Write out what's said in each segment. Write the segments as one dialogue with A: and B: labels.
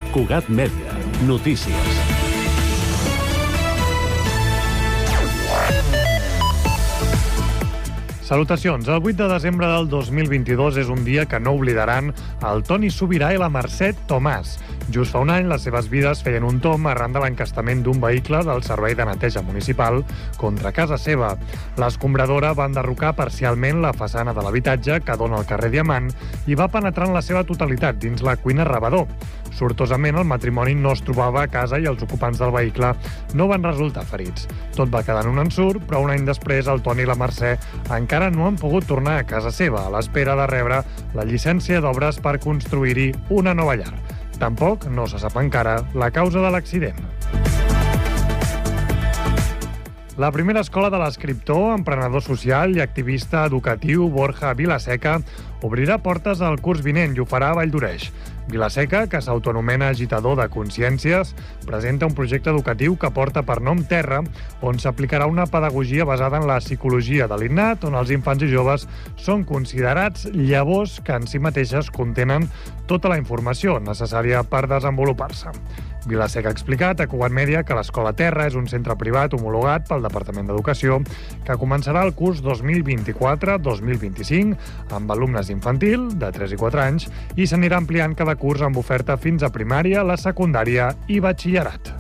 A: Cugat Mèdia. Notícies.
B: Salutacions. El 8 de desembre del 2022 és un dia que no oblidaran el Toni Subirà i la Mercè Tomàs. Just fa un any, les seves vides feien un tomb arran de l'encastament d'un vehicle del Servei de Neteja Municipal contra casa seva. L'escombradora va enderrocar parcialment la façana de l'habitatge que dona al carrer Diamant i va penetrar en la seva totalitat dins la cuina rebedor. Sortosament, el matrimoni no es trobava a casa i els ocupants del vehicle no van resultar ferits. Tot va quedar en un ensurt, però un any després el Toni i la Mercè encara no han pogut tornar a casa seva, a l'espera de rebre la llicència d'obres per construir-hi una nova llar. Tampoc no se sap encara la causa de l'accident. La primera escola de l'escriptor, emprenedor social i activista educatiu Borja Vilaseca obrirà portes al curs vinent i ho farà a Valldoreix. Vilaseca, que s'autoanomena agitador de consciències, presenta un projecte educatiu que porta per nom Terra, on s'aplicarà una pedagogia basada en la psicologia de l'innat, on els infants i joves són considerats llavors que en si mateixes contenen tota la informació necessària per desenvolupar-se. Vilaseca ha explicat a Cugat Mèdia que l'Escola Terra és un centre privat homologat pel Departament d'Educació que començarà el curs 2024-2025 amb alumnes infantil de 3 i 4 anys i s'anirà ampliant cada curs amb oferta fins a primària, la secundària i batxillerat.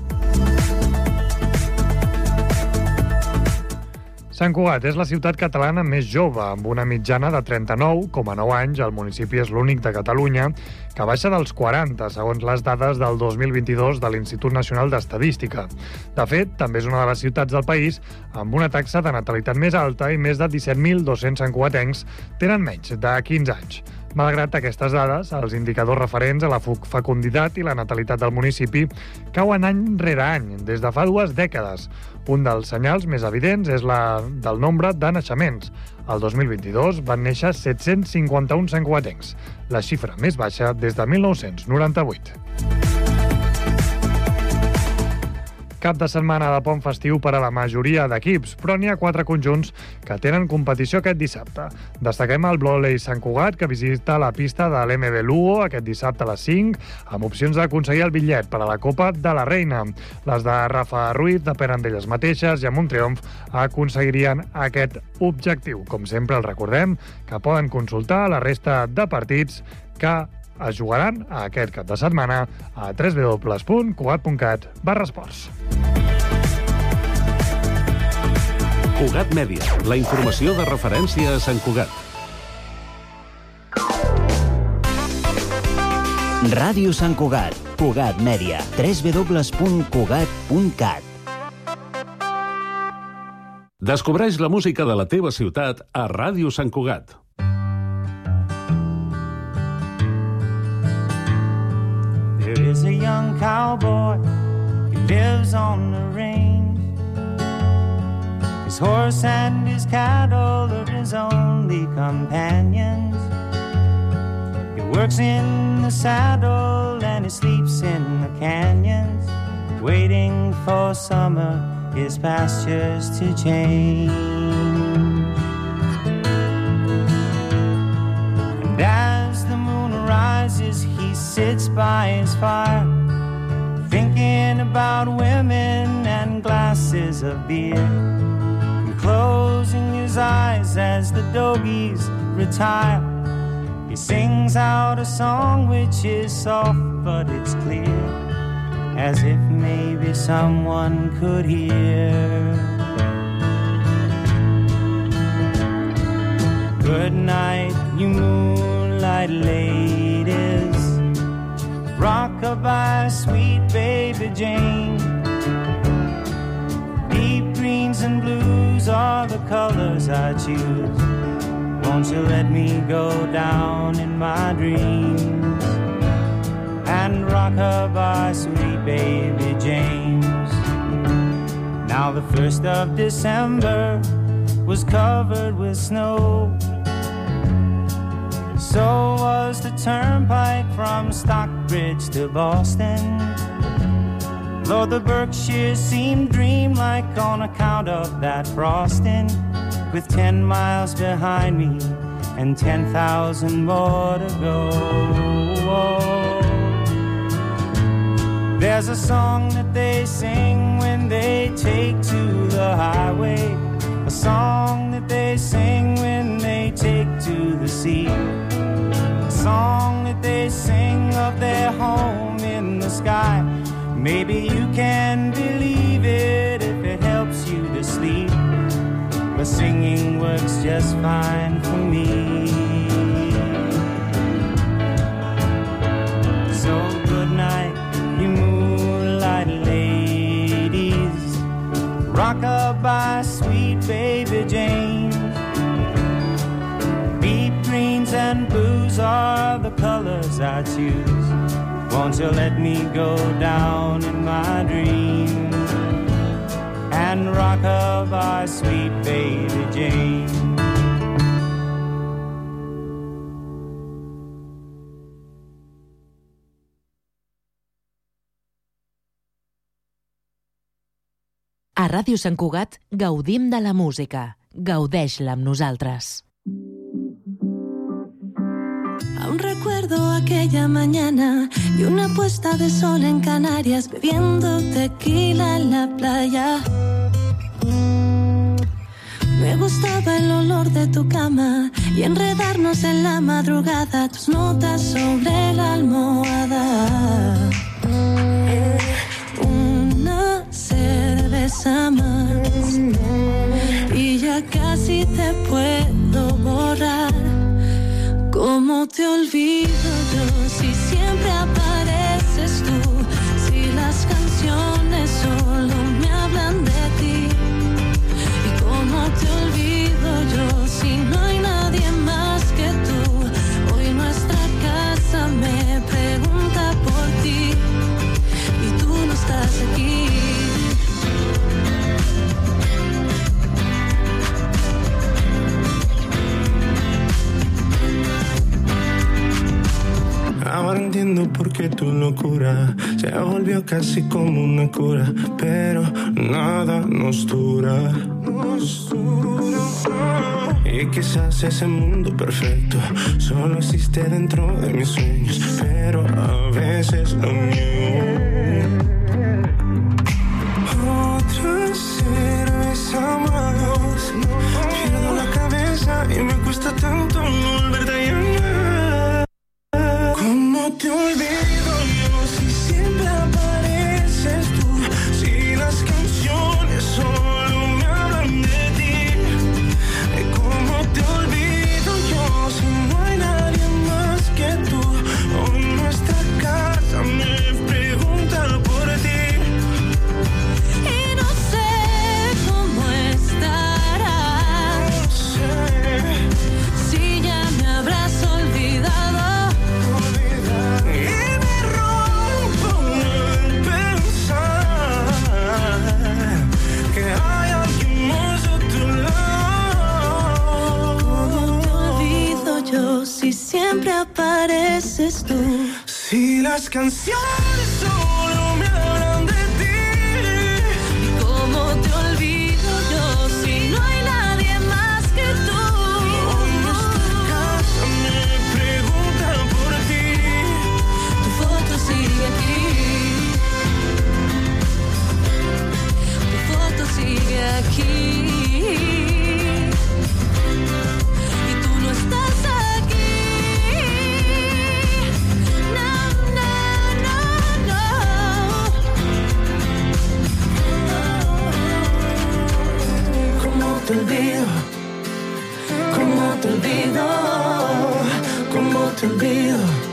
B: Sant Cugat és la ciutat catalana més jove, amb una mitjana de 39,9 anys. El municipi és l'únic de Catalunya que baixa dels 40, segons les dades del 2022 de l'Institut Nacional d'Estadística. De fet, també és una de les ciutats del país amb una taxa de natalitat més alta i més de 17.200 santcugatencs tenen menys de 15 anys. Malgrat aquestes dades, els indicadors referents a la fecunditat i la natalitat del municipi cauen any rere any, des de fa 2 dècades. Un dels senyals més evidents és la del nombre de naixements. El 2022 van néixer 751 santcugatencs, la xifra més baixa des de 1998. Cap de setmana de pont festiu per a la majoria d'equips, però n'hi ha 4 conjunts que tenen competició aquest dissabte. Destaquem el Bloley Sant Cugat, que visita la pista de l'MB Lugo aquest dissabte a les 5, amb opcions d'aconseguir el bitllet per a la Copa de la Reina. Les de Rafa Ruiz depenen d'elles mateixes i amb un triomf aconseguirien aquest objectiu. Com sempre, els recordem que poden consultar la resta de partits que es jugaran aquest cap de setmana a www.cugat.cat/esports.
A: Cugat Mèdia, la informació de referència a Sant Cugat.
C: Ràdio Sant Cugat, Cugat Mèdia, www.cugat.cat.
A: Descobreix la música de la teva ciutat a Ràdio Sant Cugat.
D: There is a young cowboy who lives on the range. His horse and his cattle are his only companions. He works in the saddle and he sleeps in the canyons, waiting for summer, his pastures to change. And as the moon rises, he sits by his fire, thinking about women and glasses of beer, and closing his eyes as the dogies retire. He sings out a song which is soft but it's clear, as if maybe someone could hear. Good night, you moonlight ladies, rock-a-bye, sweet baby Jane. Deep greens and blues are the colors I choose. Won't you let me go down in my dreams and rock-a-bye, sweet baby James? Now the 1st of December was covered with snow, so was the turnpike from Stockbridge to Boston. Lord, the Berkshires seemed dreamlike on account of that frosting, with 10 miles behind me and 10,000 more to go. There's a song that they sing when they take to the highway, a song that they sing when they take to the sea, a song that they sing of their home in the sky. Maybe you can believe it if it helps you to sleep, but singing works just fine for me. So good night, you moonlight ladies, rock-a-bye, sweet baby Jane. Deep greens and blues are the colors I choose. Won't you let me go down in my dreams and rock-a-bye, sweet baby Jane.
E: A Ràdio Sant Cugat gaudim de la música. Gaudeix-la amb nosaltres.
F: Aún recuerdo aquella mañana y una puesta de sol en Canarias, bebiendo tequila en la playa. Me gustaba el olor de tu cama y enredarnos en la madrugada, tus notas sobre la almohada. Una cerveza más y ya casi te puedo borrar. ¿Cómo te olvido yo si siempre apareces tú? Si las canciones solo me hablan de ti. ¿Y cómo te olvido yo si no hay nadie más que tú? Hoy nuestra casa me pregunta por ti y tú no estás aquí.
G: Ahora entiendo por qué tu locura se volvió casi como una cura, pero nada nos dura. Y quizás ese mundo perfecto solo existe dentro de mis sueños, pero a veces lo mío. Otra cerveza más, pierdo la cabeza y me cuesta tanto no volverte a llamar. ¿Cómo te olvido yo si siempre apareces tú? Si las canciones solo me hablan de ti. ¿Cómo te olvido yo si no hay nadie más que tú? Hoy nuestra casa me pregunta por ti.
F: Y no sé cómo estarás.
G: No sé
F: si ya me habrás olvidado. Si siempre apareces tú.
G: Si las canciones solo me hablan de ti.
F: ¿Y cómo te olvido yo si no hay nadie más que tú?
G: Hoy nuestra casa me pregunta por ti.
F: Tu foto sigue aquí. Tu foto sigue aquí.
G: Te olvido, cómo te olvido, cómo te olvido.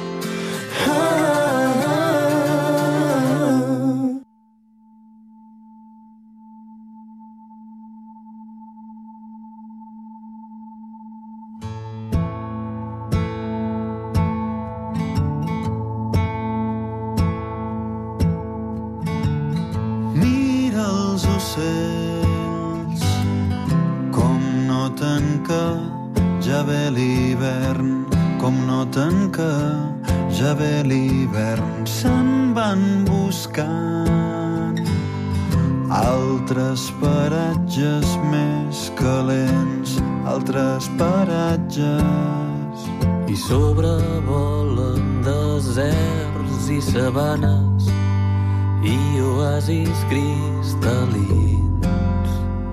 H: Mira els ocells com noten que ja ve l'hivern, com noten que ja ve l'hivern. Se'n van buscant altres paratges més calents, altres paratges.
I: I sobrevolen deserts i sabanes i oasis cristal·lins,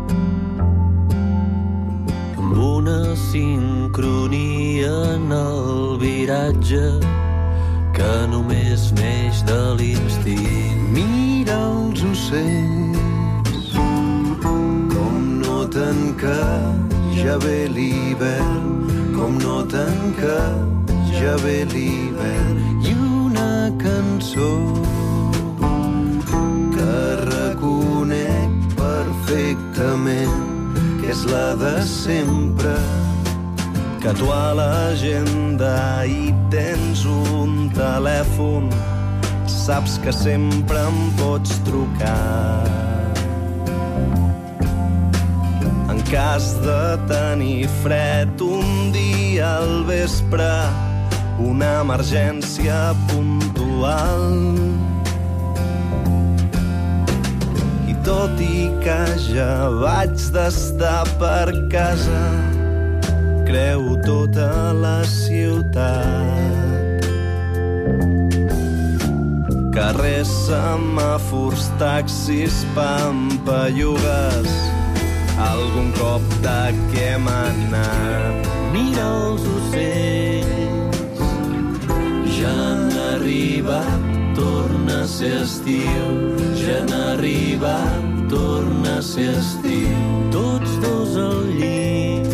I: amb una sincronia en el viratge que només neix de l'instint.
H: Mira els ocells, com noten que ja ve l'hivern, com noten que ja ve l'hivern, i una cançó que reconec perfectament, que és la de sempre,
J: que tu a l'agenda hi tens un telèfon, saps que sempre em pots trucar. En cas de tenir fred un dia al vespre, una emergència puntual. I tot i que ja vaig d'estar per casa, creu tota la ciutat. Carrers, semàfors, taxis, pampallugues, algun cop de què hem anat.
I: Mira els ocells, ja han arribat, torna a ser estiu, ja han arribat, torna a ser estiu. Tots dos al llit,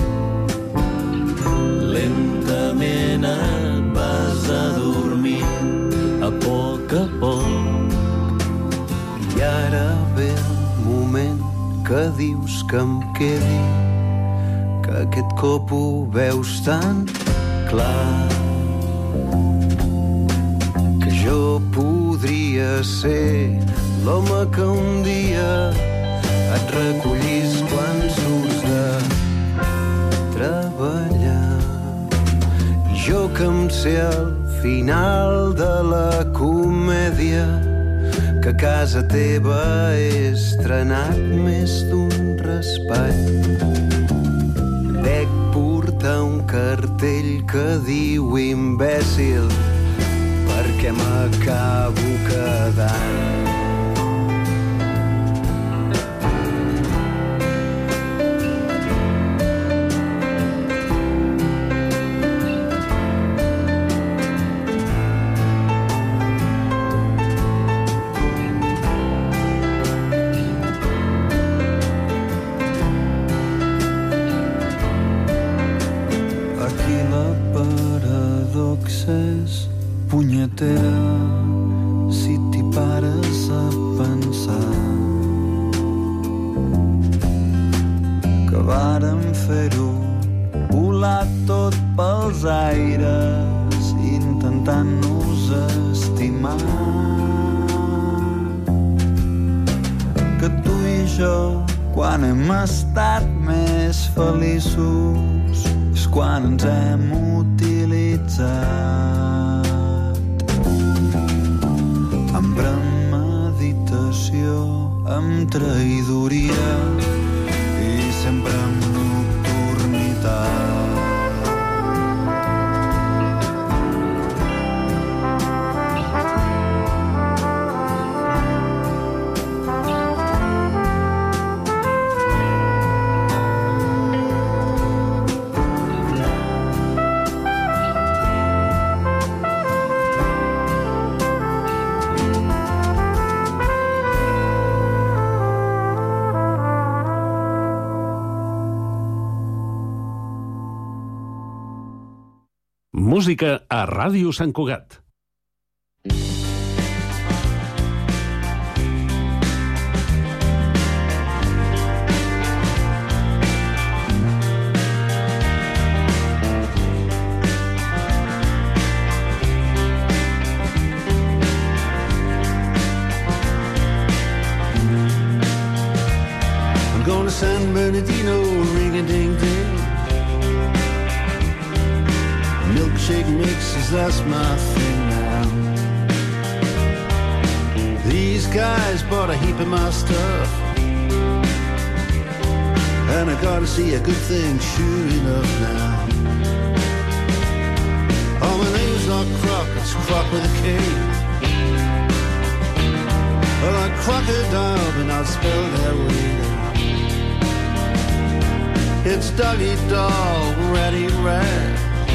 I: lentament et vas a dormir, a poc a poc.
H: I ara ve el moment que dius que em quedi, que aquest cop ho veus tan clar, que jo podria ser l'home que un dia et recollís quan surts de treballar. I jo que em sé al final de la comèdia, que casa teva he estrenat més d'un raspall. Dec portar un cartell que diu imbècil, perquè m'acabo quedant. Punyetera, si t'hi pares a pensar que vàrem fer-ho volar tot pels aires intentant-nos estimar, que tu i jo quan hem estat més feliços és quan ens hem utilitzat amb premeditació, amb traïdoria i sempre amb nocturnitat.
A: Música a Ràdio Sant Cugat.
H: I'm gonna San Bernardino, ring-a-ding-ding. Milkshake mixes, that's my thing now. These guys bought a heap of my stuff, and I gotta see a good thing sure enough now. Oh, my name's not Croc, it's Croc with a K. like crocodile, but not spelled that way now. It's doggy dog, ratty rat.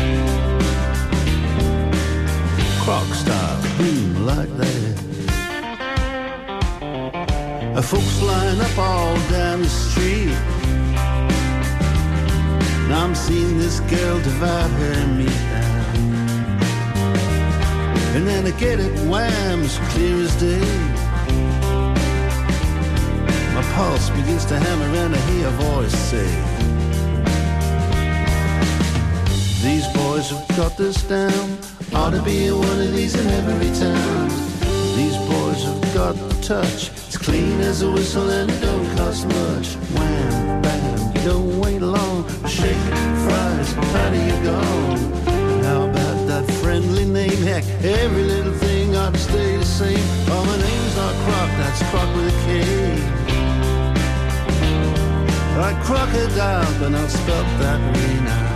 H: Croc style, boom, like that. Folks line up all down the street. Now I'm seeing this girl divide her and me down. And then I get it wham, as clear as day. My pulse begins to hammer and I hear a voice say, these boys have got this down. Ought to be one of these in every town. These boys have got the touch. It's clean as a whistle and it don't cost much. Wham, bam, you don't wait long. Shake, fries, how do you go? And how about that friendly name? Heck, every little thing ought to stay the same. Oh, my name's not Croc, that's Croc with a K. Like crocodile, but not spelt that way now.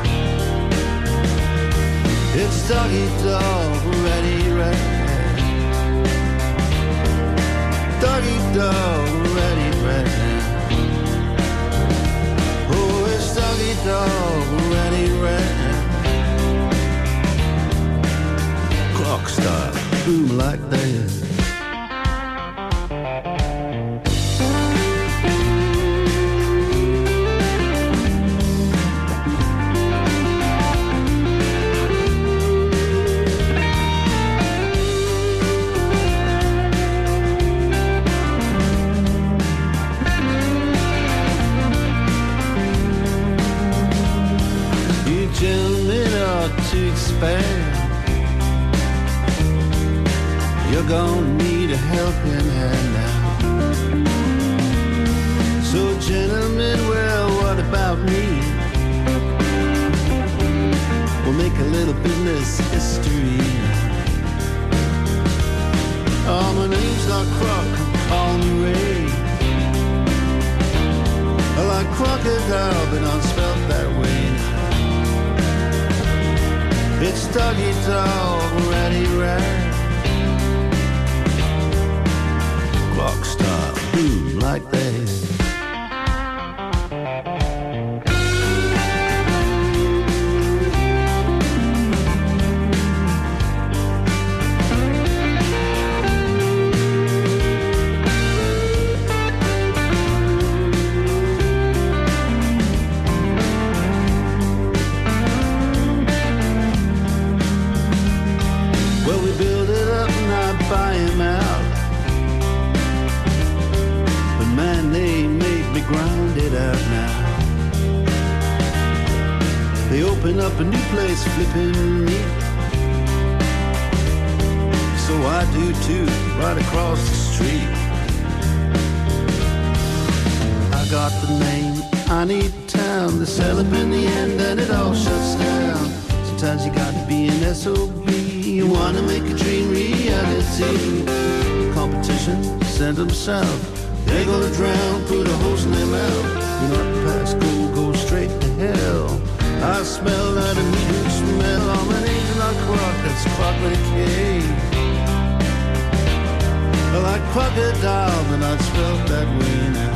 H: It's doggy dog, ratty rat. Doggy dog, ratty rat. Oh, it's doggy dog, ratty rat. Clock style, boom like that. Gentlemen ought to expand. You're gonna need a helping hand now. So gentlemen, well, what about me? We'll make a little business history. Oh, my name's not Croc, call me Ray. I like crocodile, but not spelt that way now. It's doggy dog, ratty rat. Clock style, boom, like that. Buy him out, but man, they made me grind it out now. They open up a new place, flipping meat. So I do too, right across the street. I got the name, I need town. They sell up in the end and it all shuts down. Sometimes you got to be an SOB. You wanna make a dream reality. Competition, send them south. They're gonna drown, put a hose in their mouth. You're not past go straight to hell. I smell that immediate smell. Oh, my name's not Croc, that's Croc with a K. I like crocodile, but not spelled that way now.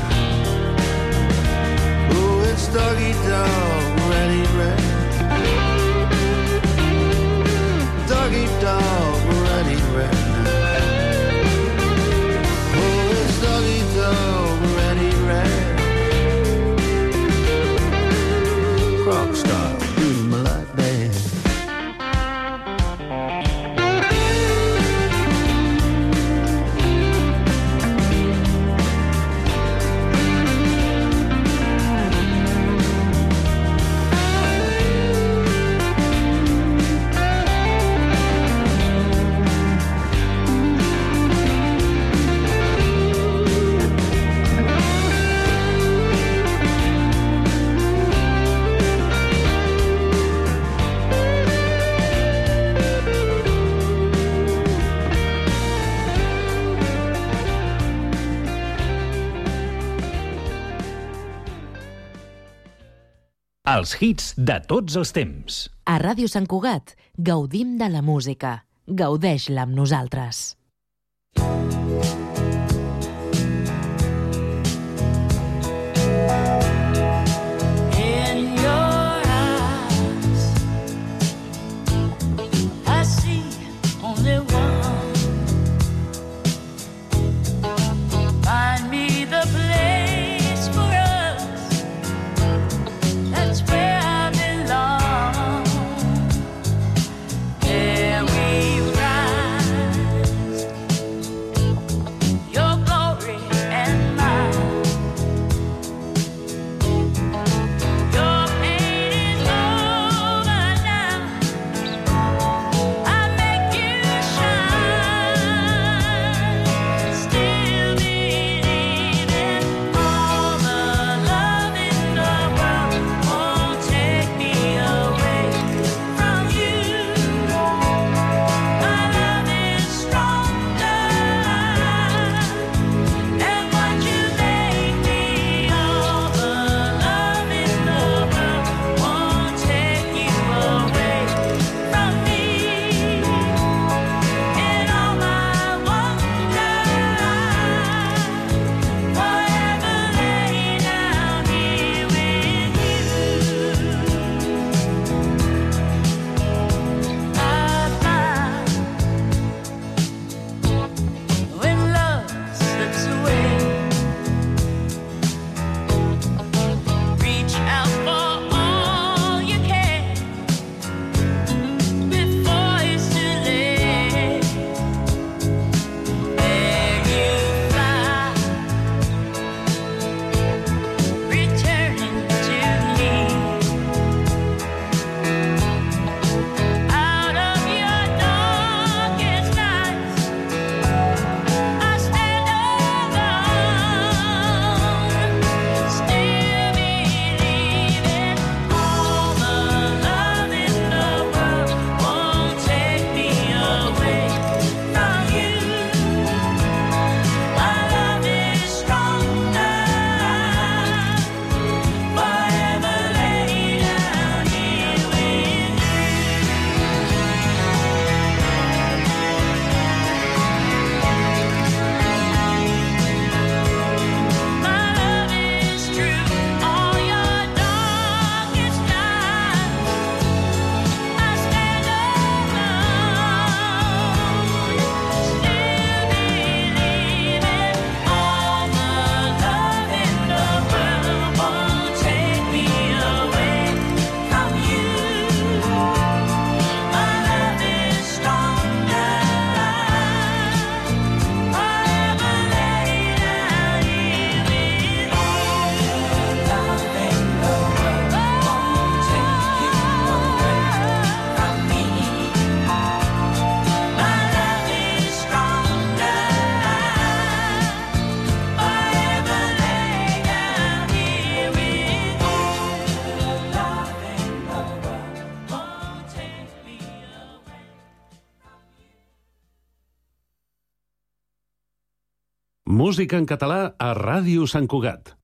H: Oh, it's doggy dog, ratty rat. Doggy dog, ratty rat now. Oh, it's doggy dog, ratty rat. Croc style, boom like that.
A: Els hits de tots els temps.
E: A Ràdio Sant Cugat gaudim de la música. Gaudeix-la amb nosaltres.
A: Música en català a Ràdio Sant Cugat.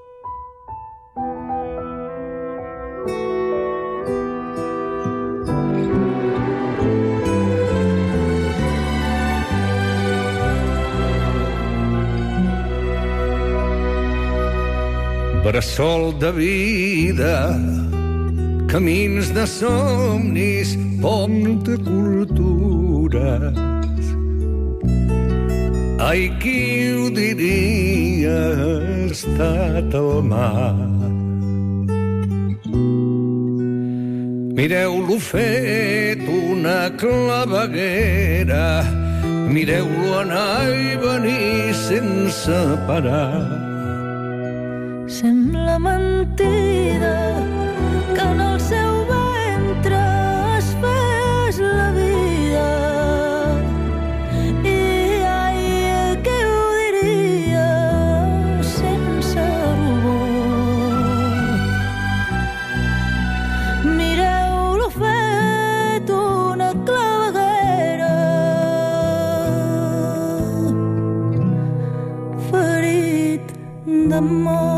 K: Bressol de vida, camins de somnis, pont de cultures. Ai, qui ho diria, ha estat el mar. Mireu-lo fet una claveguera, mireu-lo anar i venir sense parar.
F: Sembla mentida que en el seu ventre es fes la vida. I ai, què ho diria sense rubor? Mireu-lo fet una claveguera, ferit d'amor.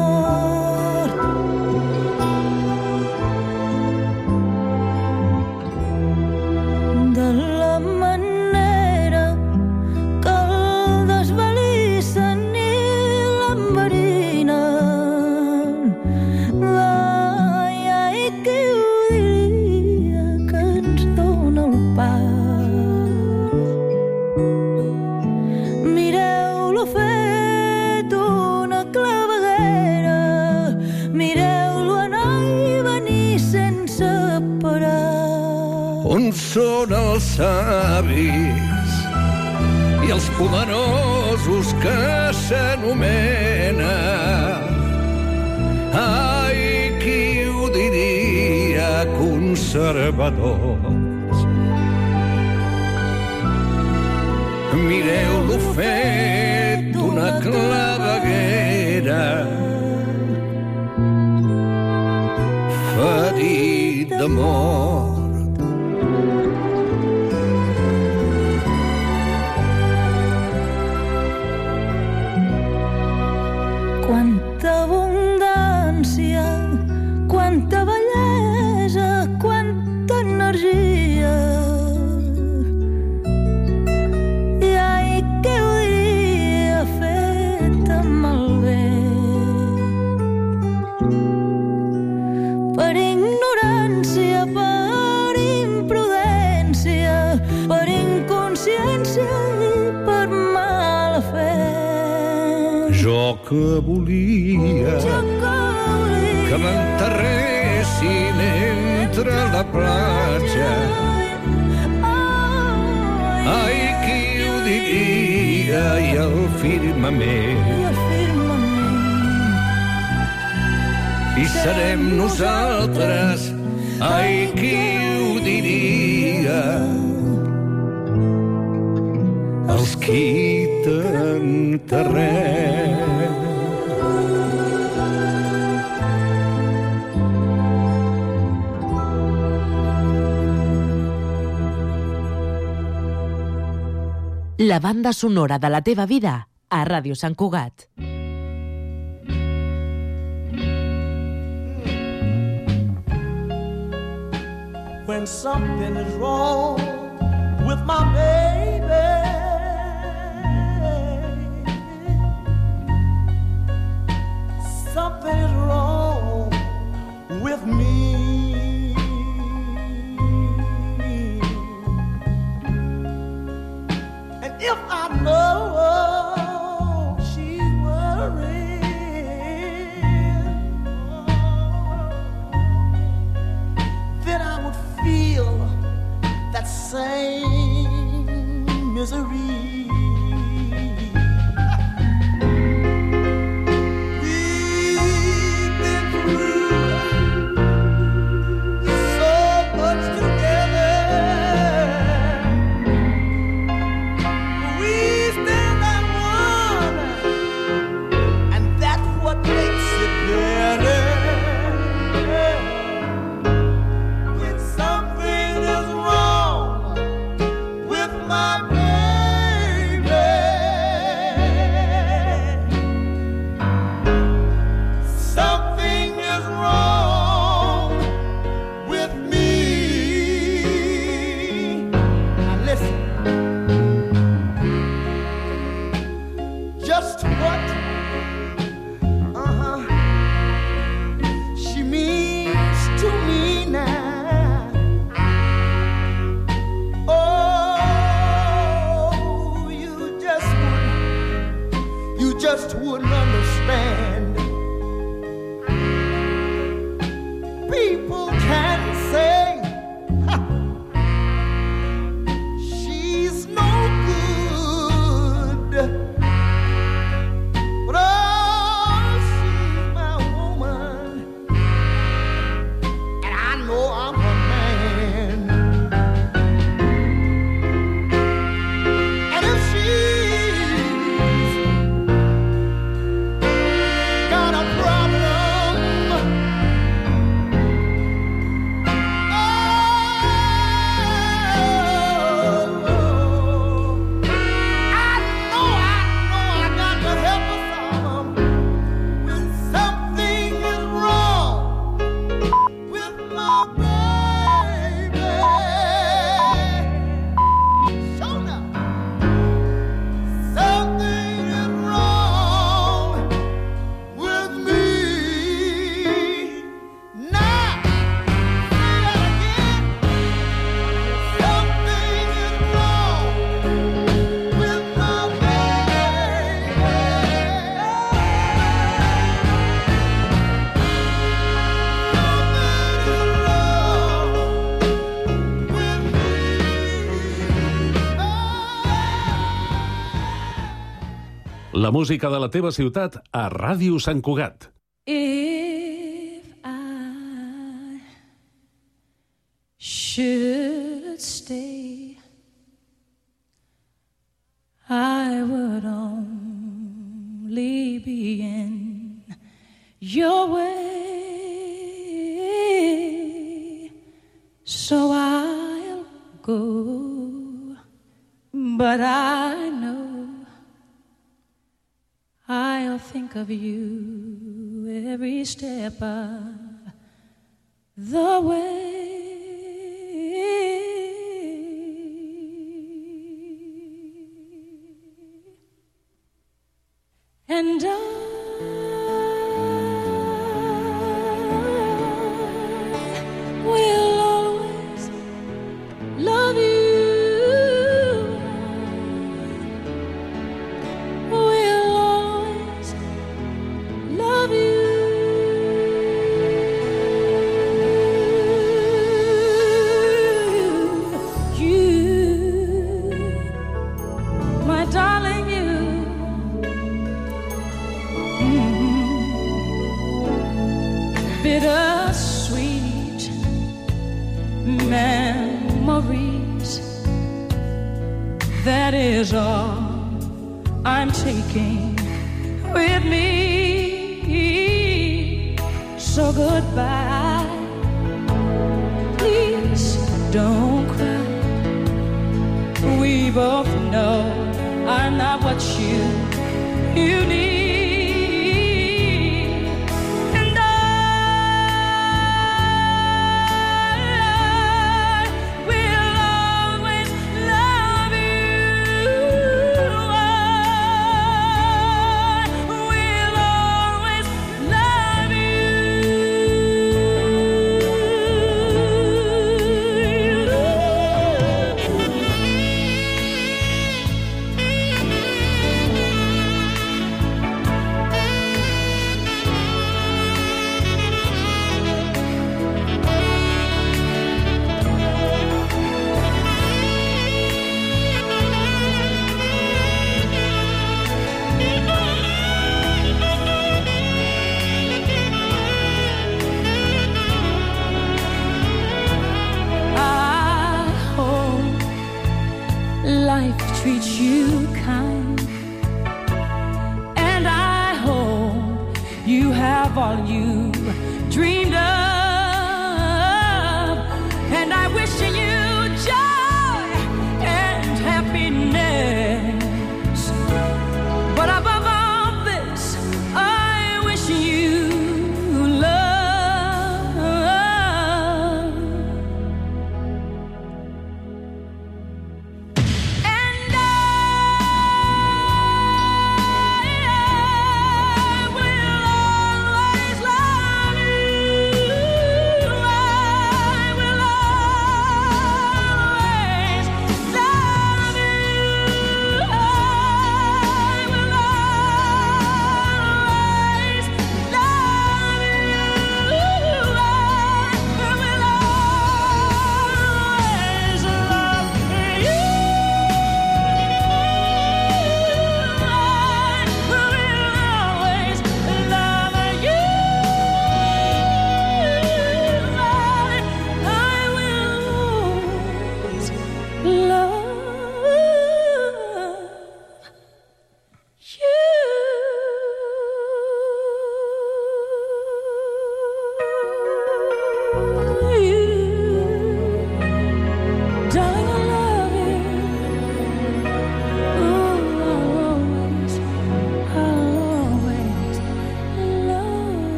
K: Són els savis i els poderosos que s'anomena. Ai, qui ho diria, conservadors. Mireu-lo fet una claveguera, ferit d'amor.
F: Quanta abundància, quanta bellesa, quanta energia. I ai, què ho diria fet amb el bé. Per ignorància, per imprudència, per inconsciència i per mala fe.
K: Jo que volia que m'enterressin entre la platja. Ai, qui ho diria, i el firmament. I serem nosaltres, ai, qui ho diria, els qui t'enterrem.
E: La banda sonora de la teva vida a Ràdio Sant Cugat.
L: When something is wrong with my baby, something is wrong with me. And if I know she's worried, then I would feel that same just what she means to me now. Oh, you just wouldn't understand. People can say she's no good, but oh, she's my woman, and I know I'm her man. And if she's got a problem, I got to help her some. When something is wrong with my baby, show now. Something is wrong with me. Now, say that again. Something is wrong with my baby.
A: La música de la teva ciutat a Ràdio Sant Cugat.
F: If I should stay, I would only be in your way. So I'll go, but I know I'll think of you every step of the way. And I will always love you. Will always love you. You, my darling, you. Bittersweet memories. That is all I'm taking with me. So goodbye. Please don't cry. We both know I'm not what you need. And I will always love you. I will always love life treats you kind, and I hope you have all you dreamed of, and I wish you joy and happiness, but above all this I wish you love. And I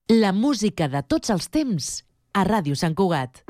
E: La música de tots els temps a Ràdio Sant Cugat.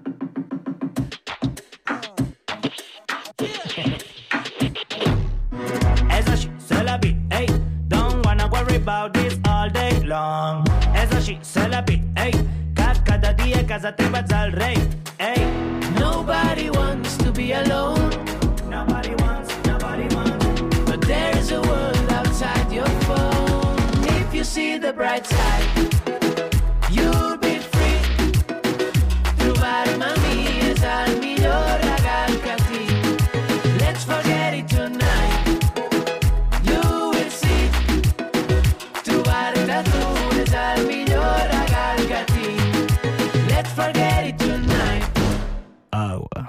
D: És així, se la vi, ey. Don't wanna worry about this all day long. És així, se la vi, ey. Cada dia a casa teva ets el rei, ey.
I: Nobody wants to be alone.
D: Nobody wants.
I: But there is a world outside your phone. If you see the bright side, you'll be free. Trobar-me a mi és el millor regal que tinc. Let's forget it tonight. You will see. Trobar-te a tu és el millor regal que tinc. Let's forget it tonight.
K: Agua.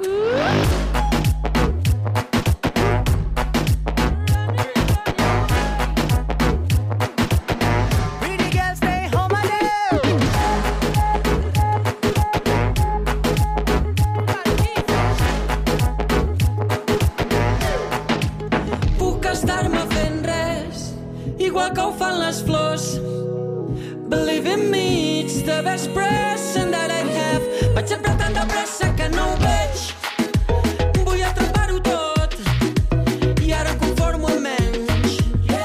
I: Igual que ho fan les flors. Believe in me, it's the best present that I have. Vaig sempre tan de pressa que no ho veig. Vull atrapar-ho tot i ara em conformo amb menys.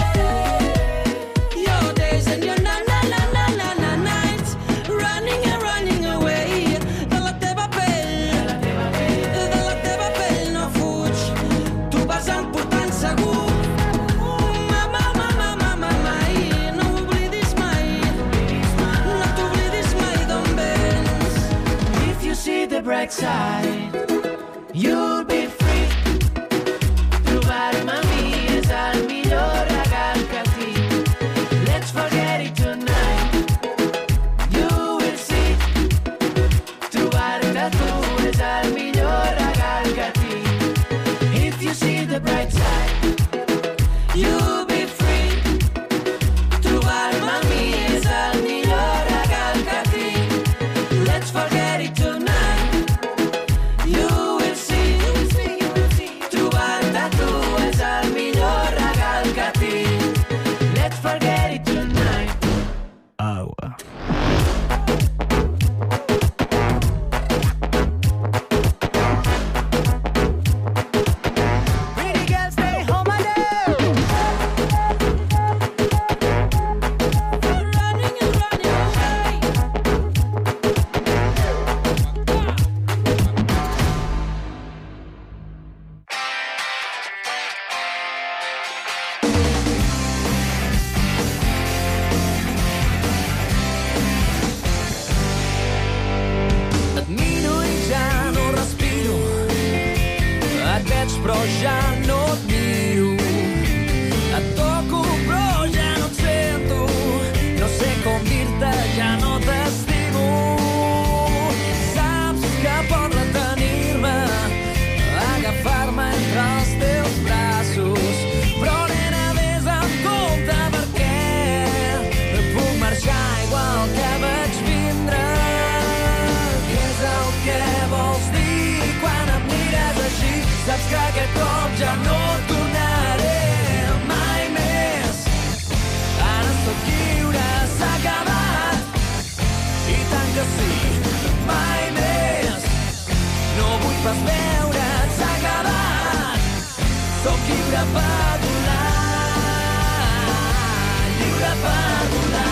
I: Your days and your na-na-na-na-na nights, running and running away. De la teva pell, de la teva pell no fuig. Tu vas emportant segur. The bright side, you'll be free. Trobar-me a mi és el millor regal que tinc. Let's forget it tonight. You will see. Trobar-te a tu és el millor regal que tinc. If you see the bright side, you'll be free. Trobar-me a mi és el millor regal que tinc. Let's forget it tonight. Forget it tonight.
K: Agua.
D: Pretty girls, stay home alone.
I: Running and running away. Però ja no et miro. Et toco però ja no et sento. No sé com dir-te, ja no t'estimo. Saps que pots retenir-me, agafar-me entre els teus braços, però nena, vés amb compte perquè no puc marxar igual que vaig vindre. Què és el que vols dir quan em mires així? Saps que aquest cop ja no tornaré mai més. Ara tot lliure s'ha acabat. I tant que sí, mai més. No vull pas veure, s'ha acabat. Sóc lliure per volar. Lliure per volar.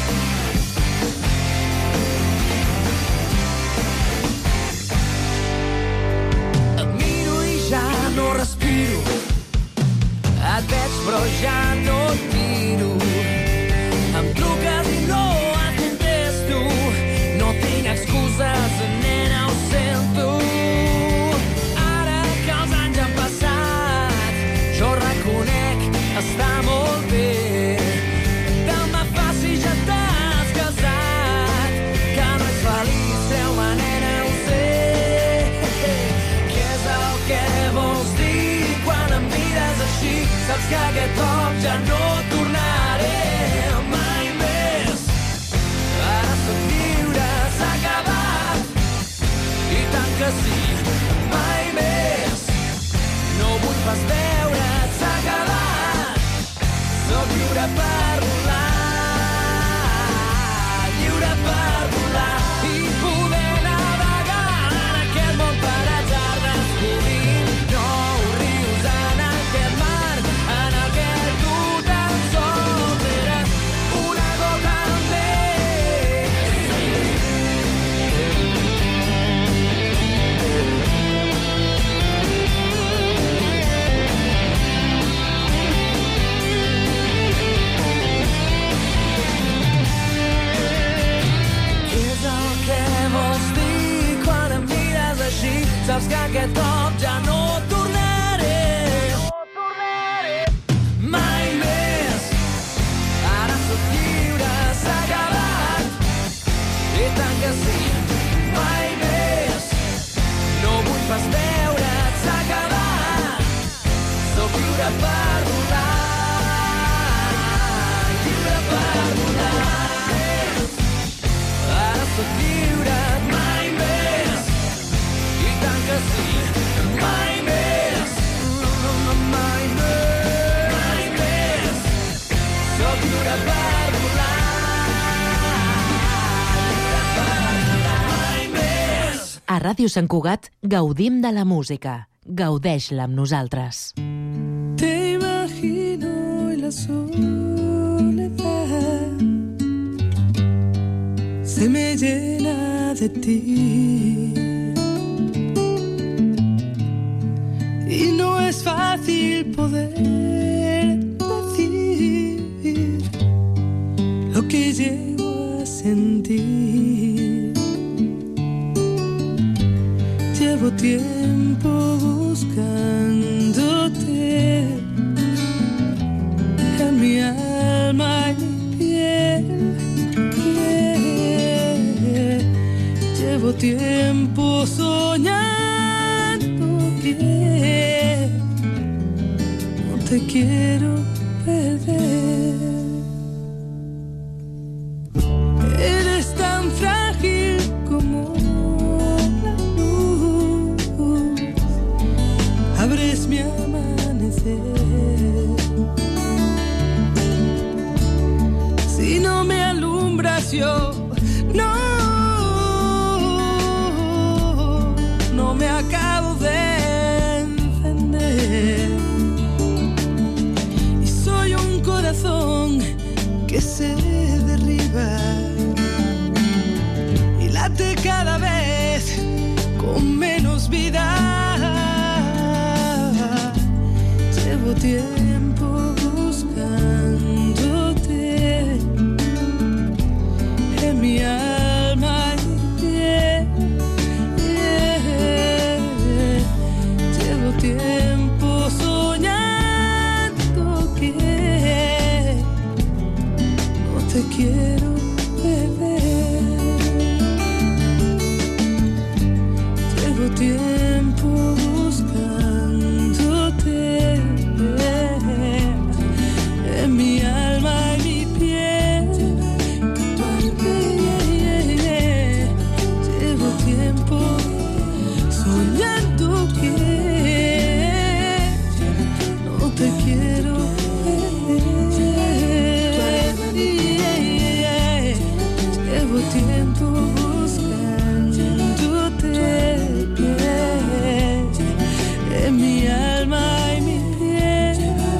I: No respiro, et veig però ja no et miro. Em truques i no et contesto. No tinc excuses, nena, ho sento. Ara que els anys han passat, jo reconec, està molt bé. Tant me fa si ja t'has casat, que no ets feliç, creu-me, nena, ho sé. Què és el que vols dir quan em mires així? Saps que aquest cop ja no tornaré mai més. Ara soc lliure, s'ha acabat. I tant que sí, mai més. No vull pas veure, s'ha acabat. Soc lliure per volar. per volar, lliure per volar. Ara sóc lliure, mai més, i tant que sí, mai més, mai més, sóc lliure per volar, lliure per volar, mai més.
E: A Ràdio Sant Cugat gaudim de la música. Gaudeix-la amb nosaltres.
F: Te imagino en la soledad, se me llena de ti, y no es fácil poder decir lo que llego a sentir. Llevo tiempo buscándote en mi alma y mi piel. Llevo tiempo soñando que no te quiero perder. Eres tan frágil como la luz, abres mi amanecer. Si no me alumbras yo no me acabo de encender, y soy un corazón que se derriba y late cada vez con menos vida. Llevo tiempo buscándote en mi alma y piel. Llevo tiempo soñando que no te quiero perder. Llevo tiempo buscándote en mi alma y mi piel. Llevo tiempo soñando que no te quiero perder. Llevo tiempo buscándote en mi alma y mi piel.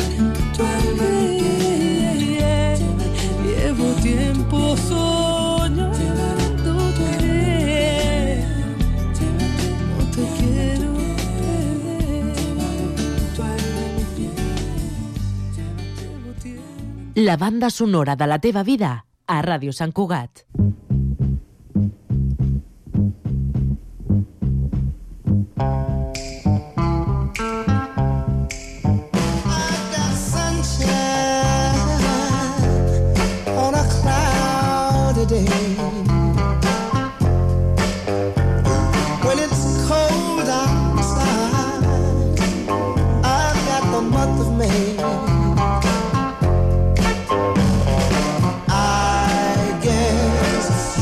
F: Llevo tiempo soñando que no te quiero perder.
E: La banda sonora de la teva vida a Ràdio Sant Cugat.
G: On a cloudy day, when it's cold outside, I've got the month of May. I guess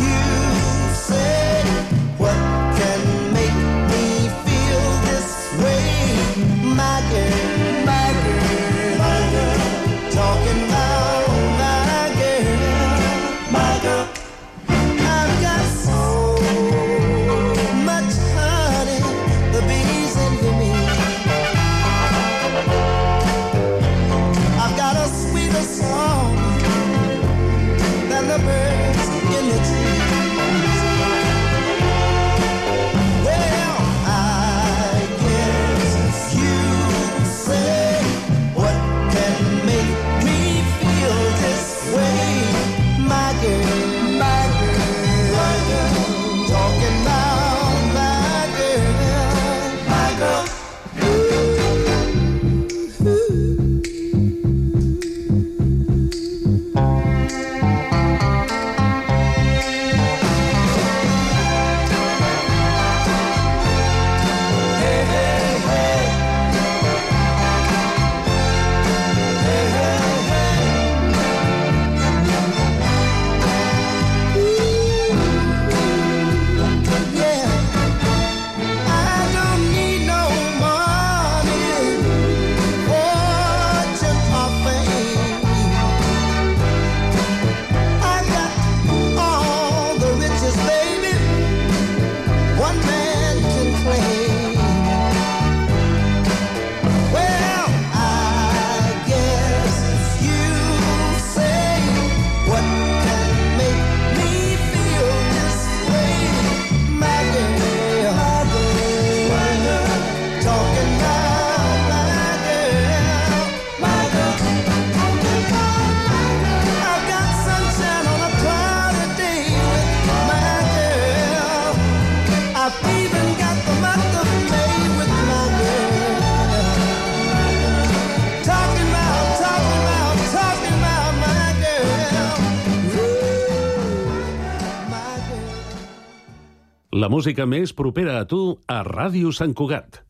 A: La música més propera a tu a Ràdio Sant Cugat.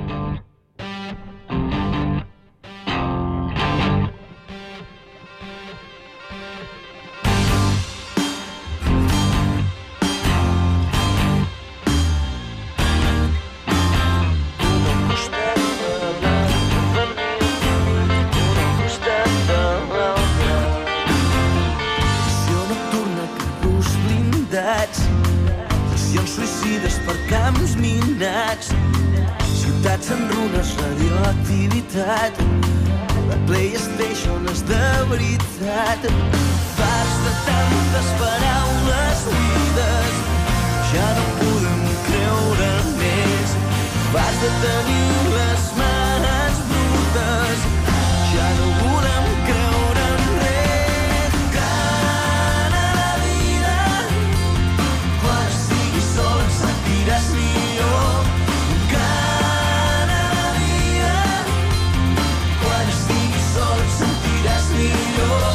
I: Suïcides per camps minats, ciutats en runes, radioactivitat. La PlayStation és de veritat. Fas de tantes paraules buides, ja no podem creure més. Fas de tenir les mans brutes, ja no volem creure en res. Gana la vida, quan estiguis sol et sentiràs millor. Gana la vida, quan estiguis sol et sentiràs millor.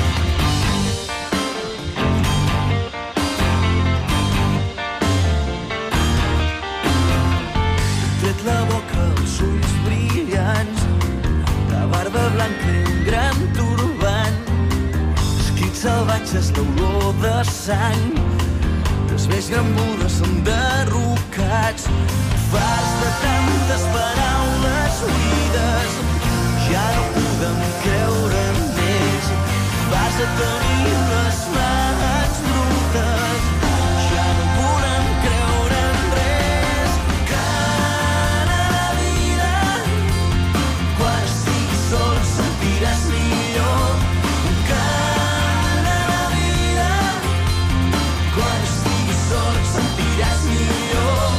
I: Tret la boca, els ulls brillants, la barba blanca i un gran turbant, escrits salvatges, l'olor de sang, els més grambudes enderrocats. Fas de tantes paraules buides, ja no podem creure més. Vas a tenir les mans brutes, ja no volem creure en res. Gana la vida, quan estiguis sol sentiràs millor. Gana la vida, quan estiguis sol sentiràs millor.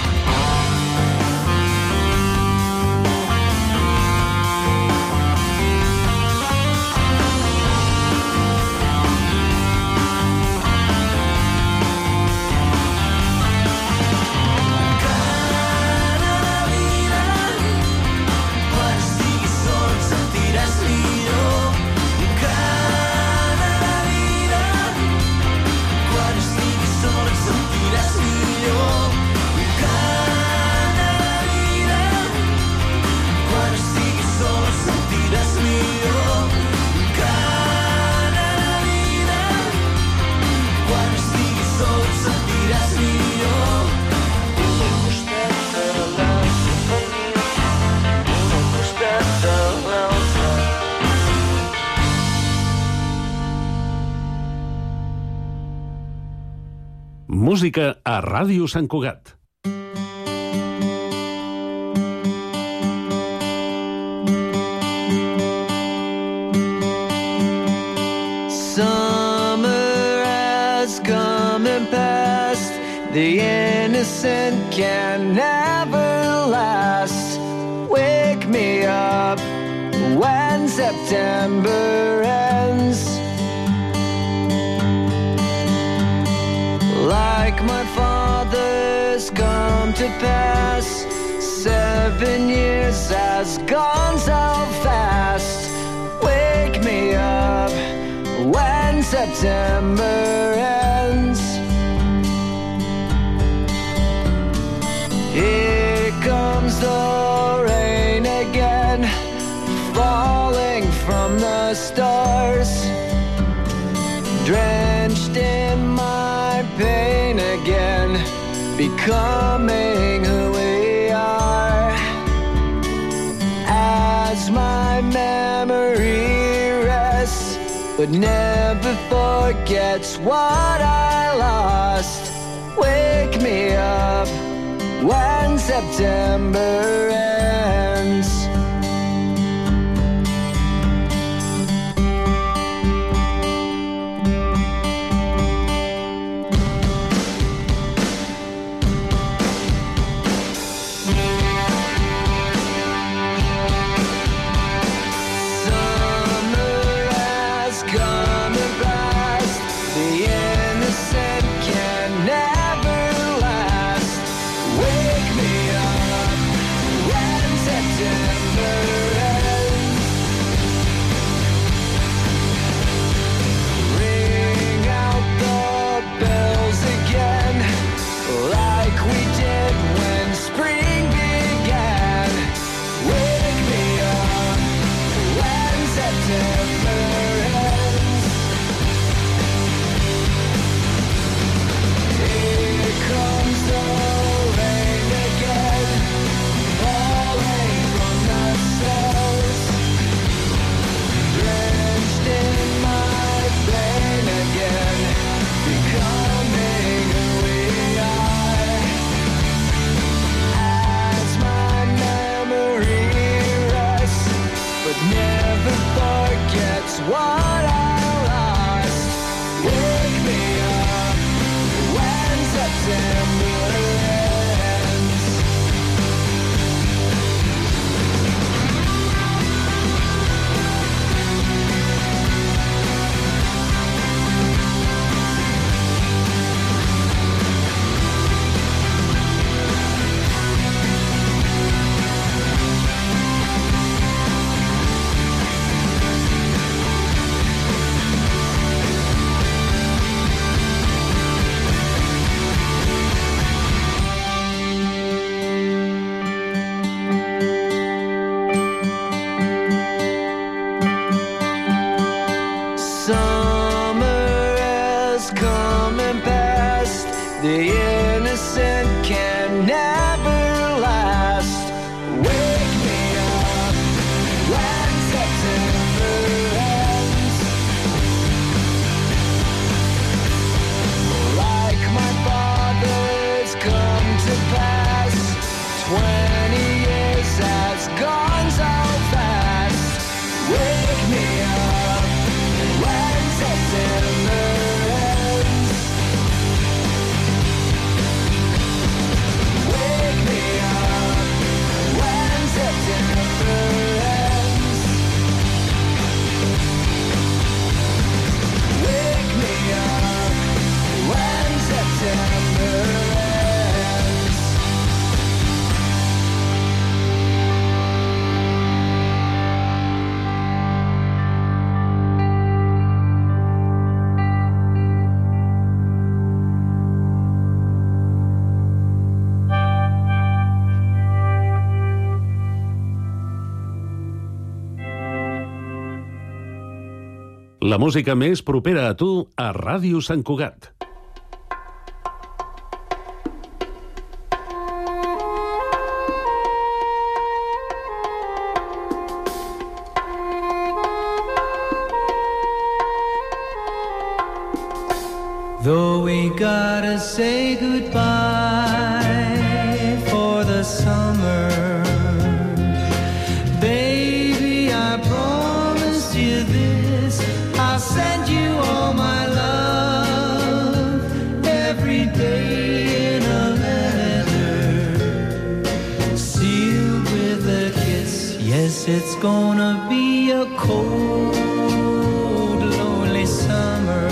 A: Música a Ràdio Sant Cugat.
I: Summer has come and passed. The innocent can never last. Wake me up when September ends. Like my father's come to pass, 7 years has gone so fast. Wake me up when September ends. Here comes the rain again, falling from the stars, drenched in my pain again, becoming who we are. As my memory rests, but never forgets what I lost. Wake me up when September ends. September what I lost. Wake me up when September ends. Summer has come and passed. The innocent can never last. Wake me up when September ends. Like my father's come to pass. 20 years has gone so fast. Wake me up when September ends. Wake me up when September ends. Wake me up when September ends.
A: La música més propera a tu a Ràdio Sant Cugat.
I: Though we gotta say goodbye for the summer, baby, I promised you this. I'll send you all my love every day in a letter, sealed with a kiss. Yes, it's gonna be a cold, lonely summer,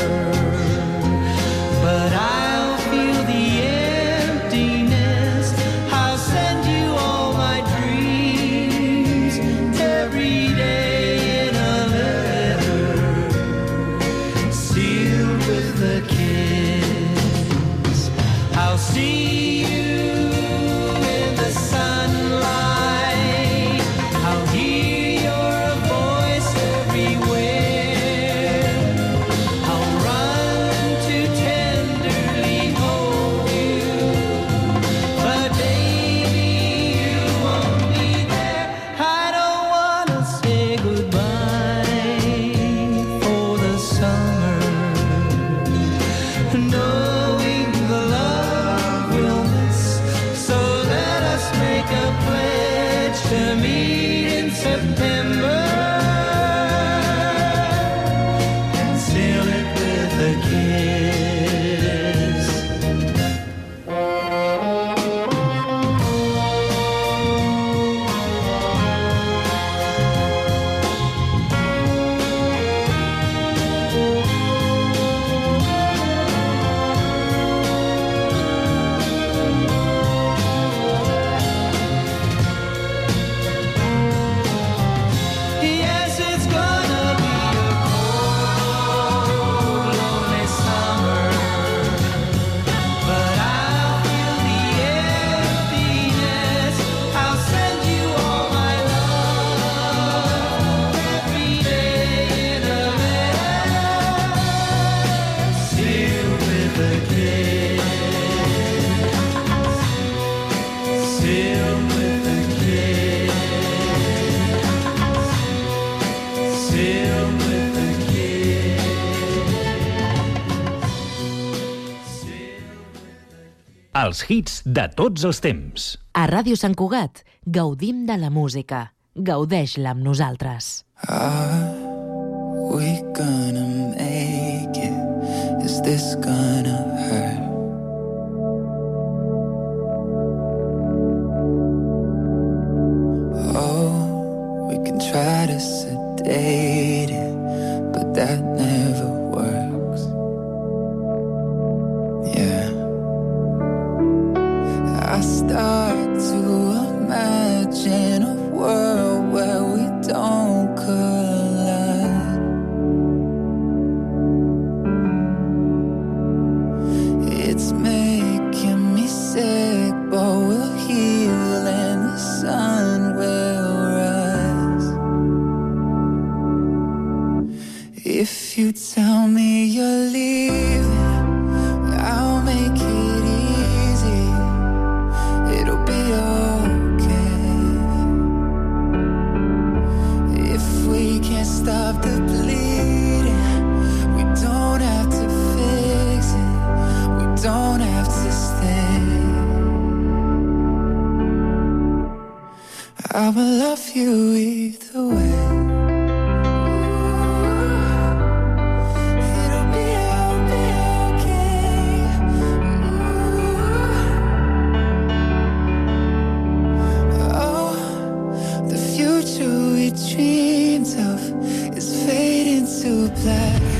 I: but I'll feel the emptiness. I'll send you all my dreams every day in a letter, sealed with a kiss. I'll see you in the sunlight. I'll hear your voice everywhere. I'll run to tenderly hold you, but baby, you won't be there. I don't wanna say goodbye for the summer, knowing the love we'll miss. So let us make a pledge to meet in September and seal it with a kiss. Yes, it's gonna be a cold, lonely summer, but I'll feel the emptiness. I'll send you all my love every day in a letter, sealed with a kiss, sealed with a kiss, sealed with a kiss.
M: Els hits de tots els temps.
E: A Ràdio Sant Cugat gaudim de la música. Gaudeix-la amb nosaltres.
G: We
N: it, but that never works. Yeah, I start to imagine a world where we don't collide. It's making me sick, but we'll heal and the sun will rise. If you tell me you're leaving, I'll make it easy. It'll be okay. If we can't stop the bleeding, we don't have to fix it. We don't have to stay. I will love you either way. Dreamed of is fading to black.